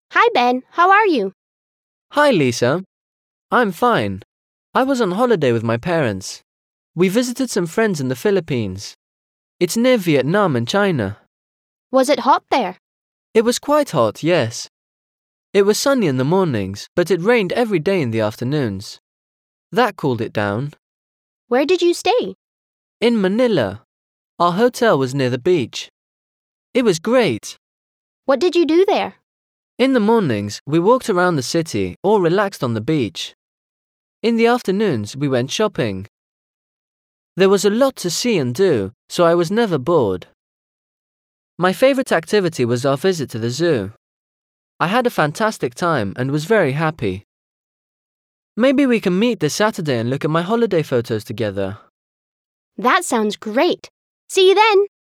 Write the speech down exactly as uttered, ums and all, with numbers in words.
Hi, Ben. How are you? Hi, Lisa. I'm fine. I was on holiday with my parents. We visited some friends in the Philippines. It's near Vietnam and China. Was it hot there? It was quite hot, yes. It was sunny in the mornings, but it rained every day in the afternoons. That cooled it down. Where did you stay? In Manila. Our hotel was near the beach. It was great. What did you do there? In the mornings, we walked around the city or relaxed on the beach. In the afternoons, we went shopping. There was a lot to see and do, so I was never bored. My favorite activity was our visit to the zoo. I had a fantastic time and was very happy. Maybe we can meet this Saturday and look at my holiday photos together. That sounds great. See you then.